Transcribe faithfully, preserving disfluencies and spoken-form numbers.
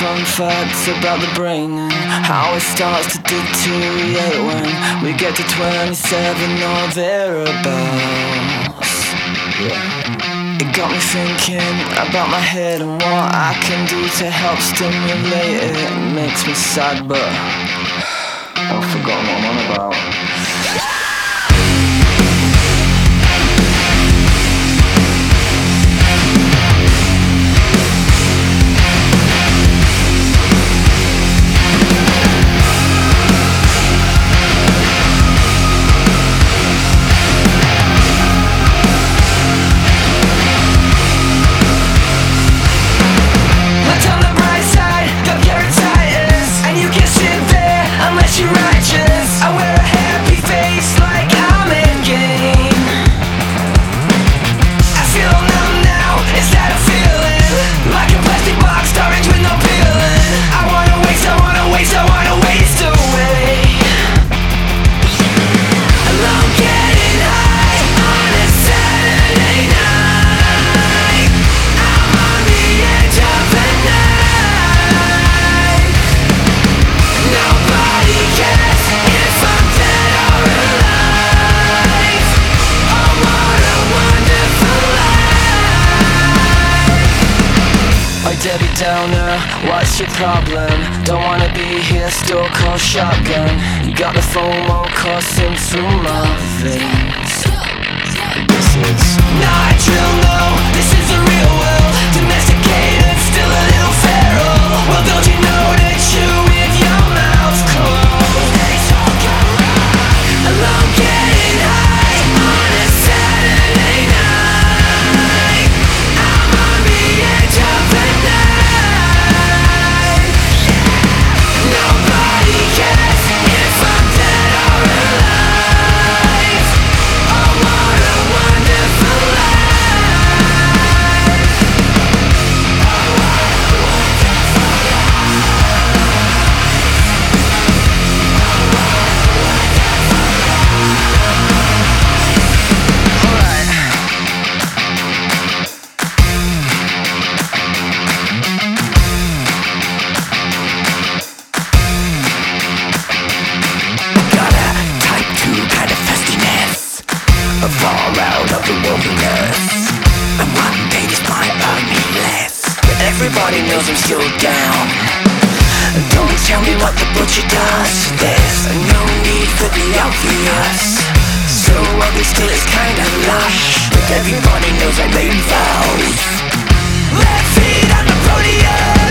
fun facts about the brain and how it starts to deteriorate when we get to twenty-seven or thereabouts. Yeah. It got me thinking about my head and what I can do to help stimulate it. It makes me sad, but I've forgotten what I'm on about. You're righteous. I wear a happy face like I'm in game. I feel numb now, is that a feeling? Like a plastic box, orange with no peeling. I wanna waste, I wanna waste, I wanna waste away. I'm getting high on a Saturday night. I'm on the edge of the night. Nobody cares if I'm dead or alive. Oh, what a wonderful life. Oi, Debbie Downer, what's your problem? Don't wanna be here, still call shotgun. You got the FOMO coursing through my veins. This is Not drill, no, this is the real world. Domesticated, still a little feral. Well, don't you know to chew with your mouth closed? I'm getting high on a Saturday night. I'm on the edge of the night. Nobody cares if I'm dead or alive. Oh, what a wonderful life. Oh, what a wonderful Got a type two kind of festiness, far out of the wilderness. And one day this might earn me less, but everybody knows I'm still down. Don't tell me what the butcher does. There's no need for the obvious. So ugly still it's kinda lush, but everybody knows I made vows. Left feet on the podium.